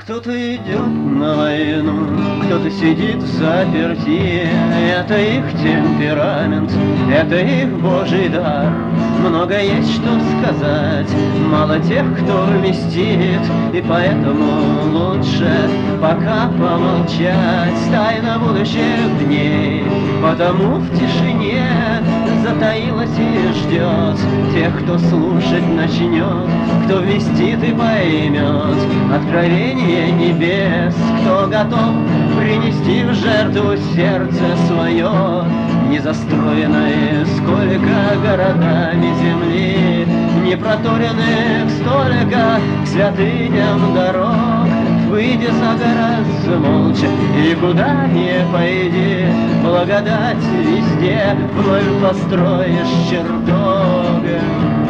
Кто-то идет на войну, кто-то сидит взаперти. Это их темперамент, это их Божий дар. Много есть что сказать, мало тех, кто вместит. И поэтому лучше пока помолчать. Тайна будущих дней, потому в тишине затаилась и ждет тех, кто слушать начнет, кто вместит и поймет откровение небес, кто готов принести в жертву сердце свое, не застроенное сколько городами земли, не проторенных столько к святыням дорог. Выйди за город молча и куда не пойди, благодать везде вновь построишь чертогом.